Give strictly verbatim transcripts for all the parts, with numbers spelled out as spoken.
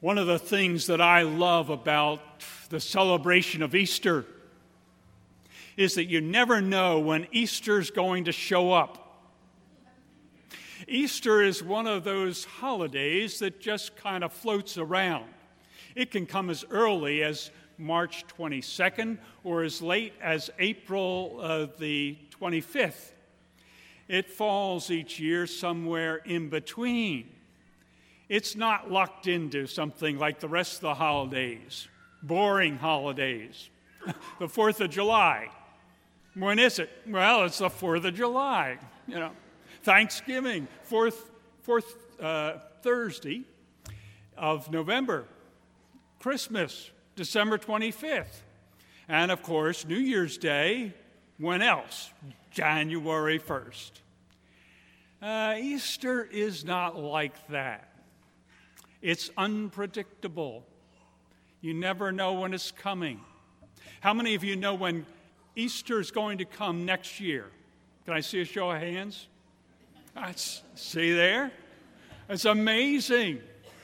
One of the things that I love about the celebration of Easter is that you never know when Easter's going to show up. Easter is one of those holidays that just kind of floats around. It can come as early as March twenty-second or as late as April uh, the twenty-fifth. It falls each year somewhere in between. It's not locked into something like the rest of the holidays, boring holidays. The fourth of July. When is it? Well, it's the fourth of July, you know. Thanksgiving, fourth, fourth uh, Thursday of November. Christmas, December twenty-fifth. And, of course, New Year's Day, when else? January first. Uh, Easter is not like that. It's unpredictable. You never know when it's coming. How many of you know when Easter is going to come next year? Can I see a show of hands? That's, see there? It's amazing.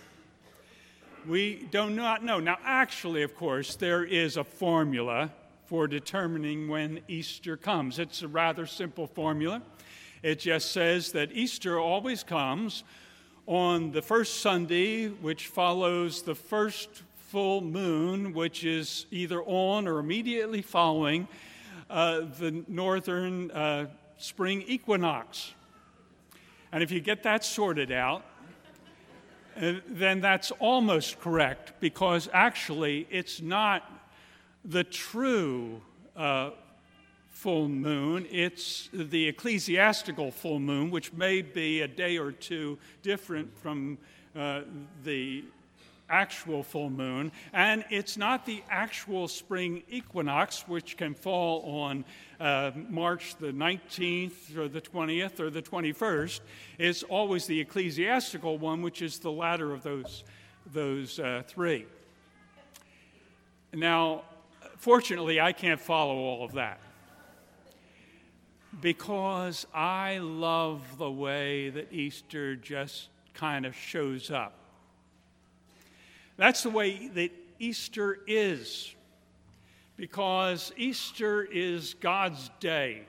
We do not know. Now, actually, of course, there is a formula for determining when Easter comes. It's a rather simple formula. It just says that Easter always comes on the first Sunday, which follows the first full moon, which is either on or immediately following uh, the northern uh, spring equinox. And if you get that sorted out, uh, then that's almost correct, because actually it's not the true uh, full moon, it's the ecclesiastical full moon, which may be a day or two different from uh, the actual full moon, and it's not the actual spring equinox, which can fall on uh, March the nineteenth or the twentieth or the twenty-first. It's always the ecclesiastical one, which is the latter of those, those uh, three. Now, fortunately, I can't follow all of that, because I love the way that Easter just kind of shows up. That's the way that Easter is, because Easter is God's day.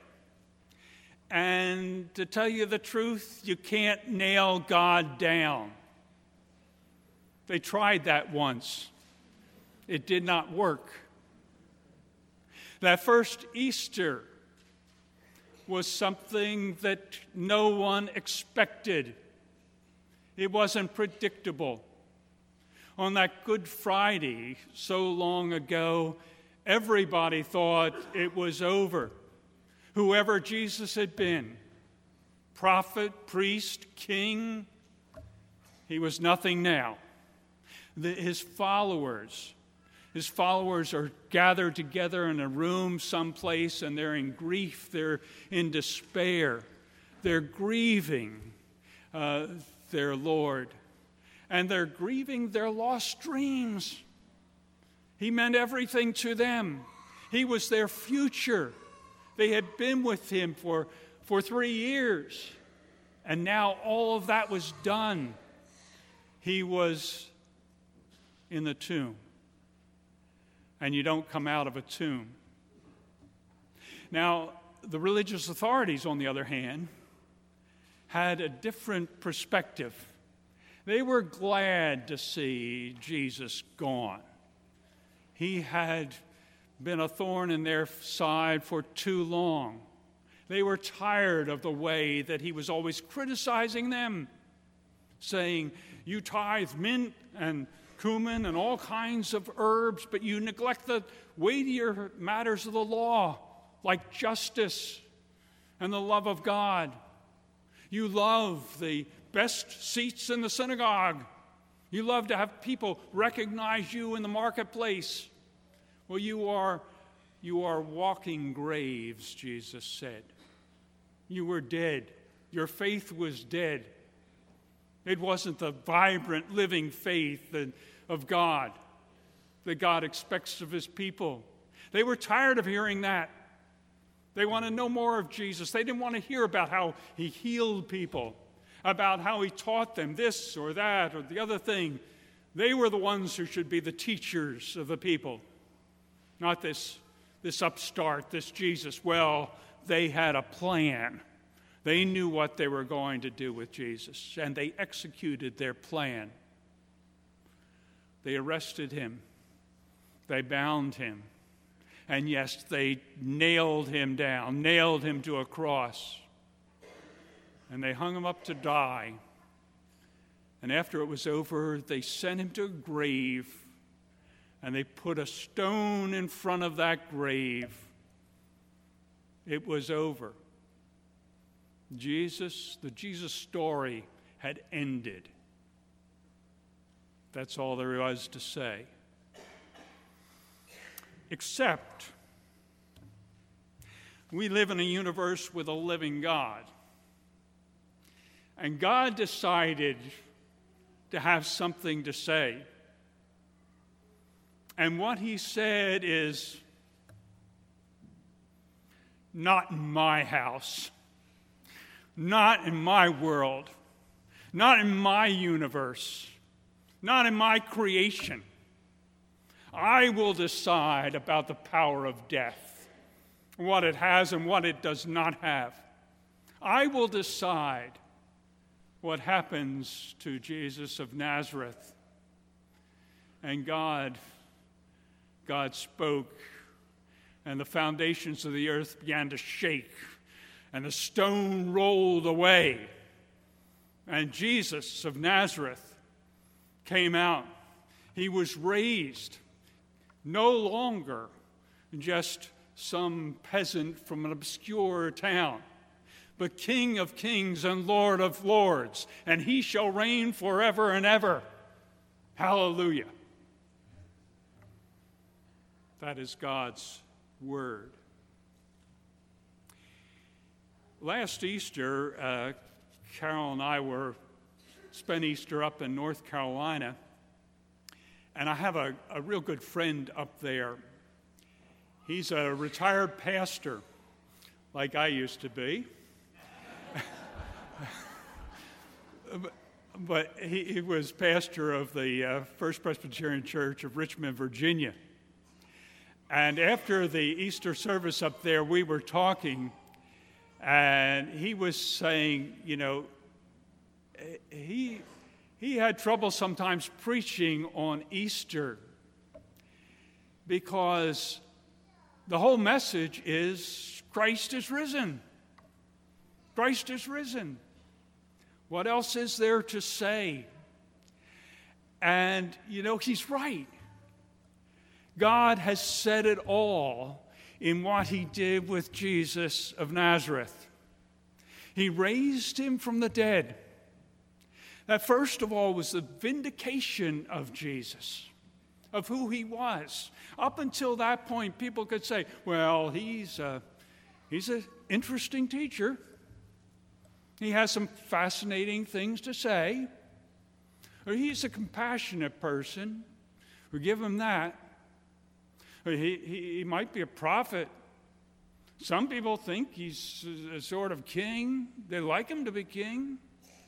And to tell you the truth, you can't nail God down. They tried that once. It did not work. That first Easter was something that no one expected. It wasn't predictable. On that Good Friday so long ago, everybody thought it was over. Whoever Jesus had been, prophet, priest, king, he was nothing now. The, his followers, his followers are gathered together in a room someplace, and they're in grief, they're in despair, they're grieving uh, their Lord. And they're grieving their lost dreams. He meant everything to them. He was their future. They had been with him for, for three years. And now all of that was done. He was in the tomb. And you don't come out of a tomb. Now, the religious authorities, on the other hand, had a different perspective. They were glad to see Jesus gone. He had been a thorn in their side for too long. They were tired of the way that he was always criticizing them, saying, "You tithe mint and cumin and all kinds of herbs, but you neglect the weightier matters of the law, like justice and the love of God. You love the best seats in the synagogue. You love to have people recognize you in the marketplace. Well, you are, you are walking graves," Jesus said. You were dead. Your faith was dead. It wasn't the vibrant, living faith that, of God that God expects of his people. They were tired of hearing that. They want to know more of Jesus. They didn't want to hear about how he healed people, about how he taught them this or that or the other thing. They were the ones who should be the teachers of the people, not this, this upstart, this Jesus. Well, they had a plan. They knew what they were going to do with Jesus, and they executed their plan. They arrested him. They bound him. And yes, they nailed him down, nailed him to a cross. And they hung him up to die. And after it was over, they sent him to a grave, and they put a stone in front of that grave. It was over. Jesus, the Jesus story had ended. That's all there was to say. Except we live in a universe with a living God. And God decided to have something to say. And what he said is, not in my house, not in my world, not in my universe, not in my creation. I will decide about the power of death, what it has and what it does not have. I will decide what happens to Jesus of Nazareth. And God, God spoke, and the foundations of the earth began to shake, and the stone rolled away, and Jesus of Nazareth came out. He was raised, no longer just some peasant from an obscure town, but King of kings and Lord of lords, and he shall reign forever and ever. Hallelujah. That is God's word. Last Easter, uh, Carol and I were spent Easter up in North Carolina, and I have a, a real good friend up there. He's a retired pastor, like I used to be. but, but he, he was pastor of the uh, First Presbyterian Church of Richmond, Virginia. And after the Easter service up there, we were talking, and he was saying, you know, he, he had trouble sometimes preaching on Easter because the whole message is Christ is risen. Christ is risen. What else is there to say? And, you know, he's right. God has said it all in what he did with Jesus of Nazareth. He raised him from the dead. That, first of all, was the vindication of Jesus, of who he was. Up until that point, people could say, well, he's a, he's an interesting teacher. He has some fascinating things to say. Or he's a compassionate person. We give him that. Or he, he, he might be a prophet. Some people think he's a sort of king. They like him to be king.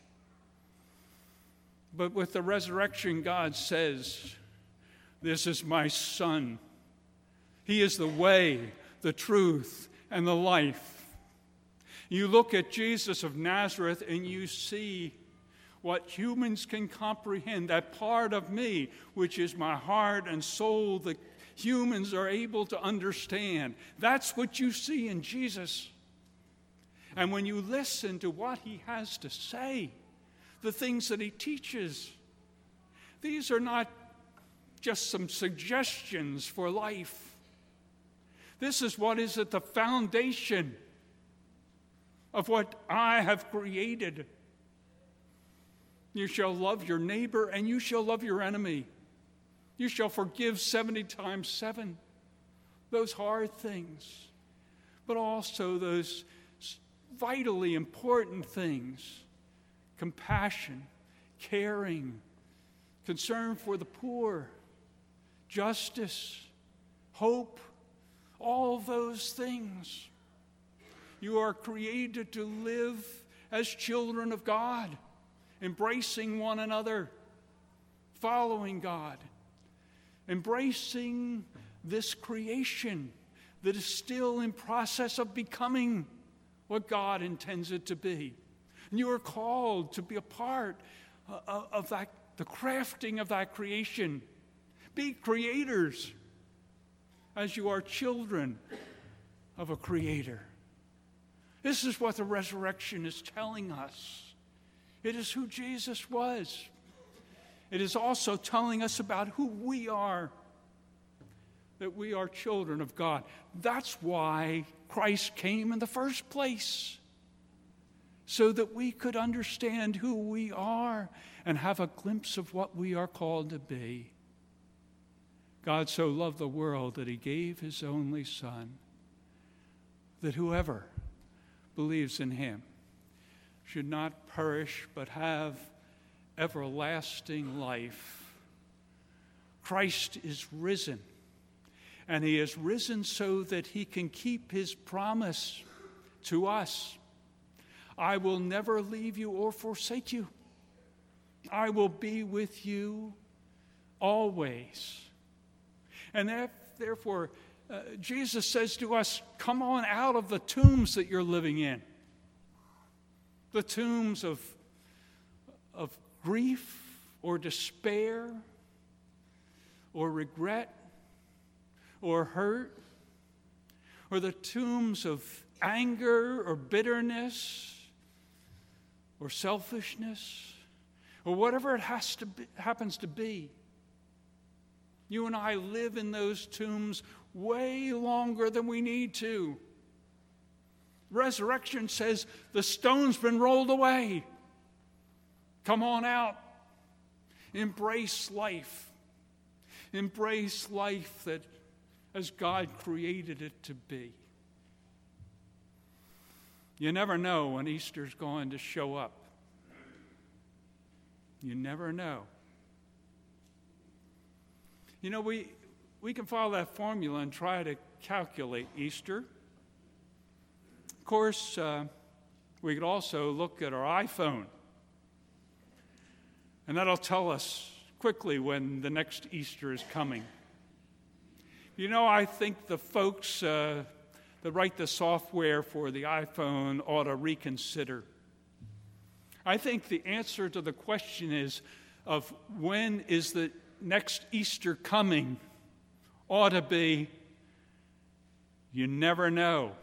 But with the resurrection, God says, this is my son. He is the way, the truth, and the life. You look at Jesus of Nazareth and you see what humans can comprehend, that part of me, which is my heart and soul, that humans are able to understand. That's what you see in Jesus. And when you listen to what he has to say, the things that he teaches, these are not just some suggestions for life. This is what is at the foundation of what I have created. You shall love your neighbor and you shall love your enemy. You shall forgive seventy times seven. Those hard things, but also those vitally important things. Compassion, caring, concern for the poor, justice, hope, all those things. You are created to live as children of God, embracing one another, following God, embracing this creation that is still in process of becoming what God intends it to be. And you are called to be a part of that, the crafting of that creation. Be creators as you are children of a creator. This is what the resurrection is telling us. It is who Jesus was. It is also telling us about who we are, that we are children of God. That's why Christ came in the first place, so that we could understand who we are and have a glimpse of what we are called to be. God so loved the world that he gave his only Son, that whoever believes in him should not perish but have everlasting life. Christ is risen, and he is risen so that he can keep his promise to us. I will never leave you or forsake you. I will be with you always. And that, therefore, uh, Jesus says to us, come on out of the tombs that you're living in. The tombs of, of grief or despair or regret or hurt, or the tombs of anger or bitterness or selfishness or whatever it has to be, happens to be. You and I live in those tombs way longer than we need to. Resurrection says the stone's been rolled away. Come on out. Embrace life. Embrace life that as God created it to be. You never know when Easter's going to show up. You never know. You know, we, we can follow that formula and try to calculate Easter. Of course, uh, we could also look at our iPhone, and that'll tell us quickly when the next Easter is coming. You know, I think the folks uh, that write the software for the iPhone ought to reconsider. I think the answer to the question is of when is the next Easter coming ought to be, you never know.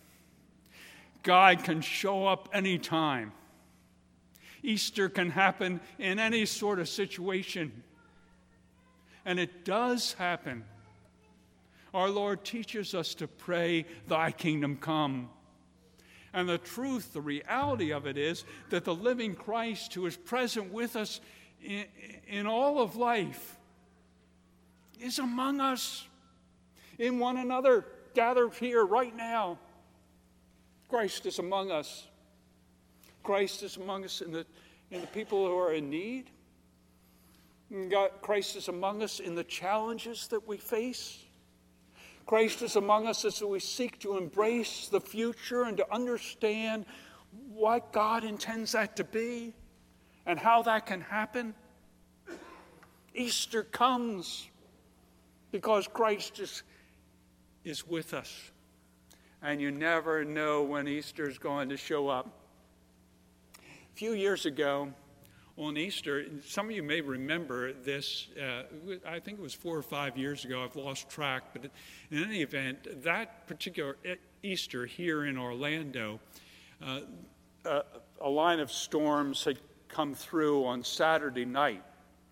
God can show up anytime. Easter can happen in any sort of situation. And it does happen. Our Lord teaches us to pray, thy kingdom come. And the truth, the reality of it is that the living Christ who is present with us in, in all of life is among us, in one another, gathered here right now. Christ is among us. Christ is among us in the, in the people who are in need. God, Christ is among us in the challenges that we face. Christ is among us as we seek to embrace the future and to understand what God intends that to be and how that can happen. Easter comes because Christ is, is with us. And you never know when Easter is going to show up. A few years ago, on Easter, some of you may remember this, uh, I think it was four or five years ago, I've lost track, but in any event, that particular Easter here in Orlando, uh, uh, a line of storms had come through on Saturday night.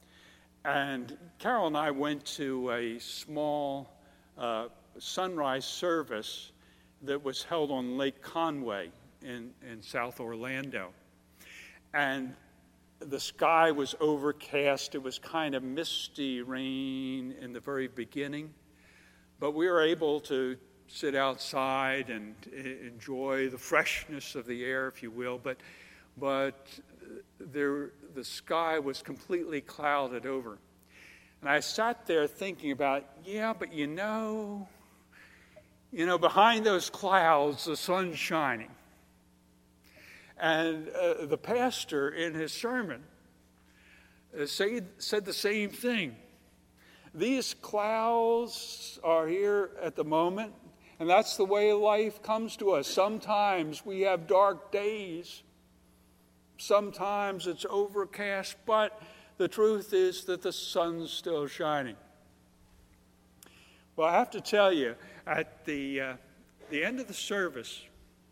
And Carol and I went to a small uh, sunrise service that was held on Lake Conway in, in South Orlando. And the sky was overcast. It was kind of misty rain in the very beginning. But we were able to sit outside and enjoy the freshness of the air, if you will. But, but there, the sky was completely clouded over. And I sat there thinking about, yeah, but you know, you know, behind those clouds, the sun's shining. And uh, the pastor in his sermon uh, say, said the same thing. These clouds are here at the moment, and that's the way life comes to us. Sometimes we have dark days. Sometimes it's overcast, but the truth is that the sun's still shining. Well, I have to tell you, at the, uh, the end of the service,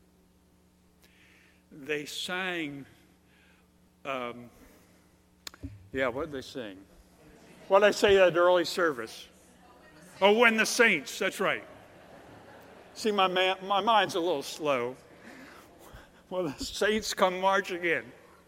they sang, um, yeah, what did they sing? What did I say at early service? Oh, When the Saints, that's right. See, my, man, my mind's a little slow. Well, the saints come marching in.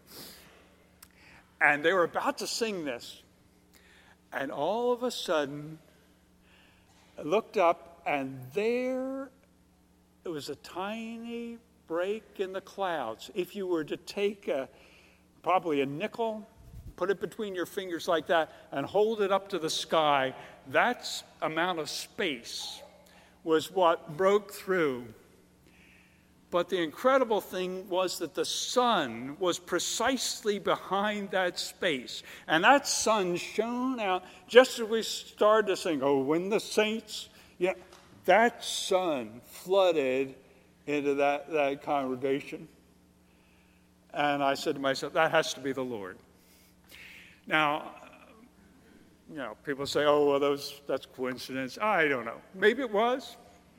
And they were about to sing this. And all of a sudden, I looked up, and there it was a tiny break in the clouds. If you were to take a, probably a nickel, put it between your fingers like that, and hold it up to the sky, that amount of space was what broke through. But the incredible thing was that the sun was precisely behind that space. And that sun shone out just as we started to sing, oh, when the saints, yeah, that sun flooded into that, that congregation. And I said to myself, that has to be the Lord. Now, you know, people say, oh, well, those, that's coincidence. I don't know. Maybe it was.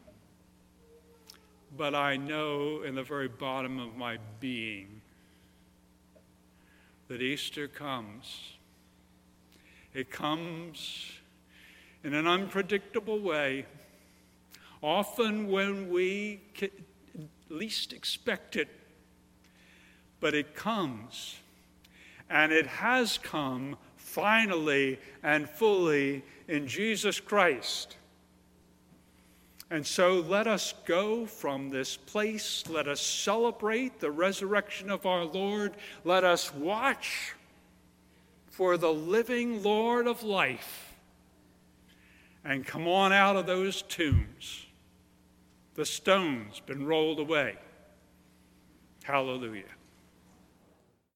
But I know in the very bottom of my being that Easter comes. It comes in an unpredictable way, often when we least expect it. But it comes, and it has come finally and fully in Jesus Christ. And so let us go from this place. Let us celebrate the resurrection of our Lord. Let us watch for the living Lord of life. And come on out of those tombs. The stone's been rolled away. Hallelujah.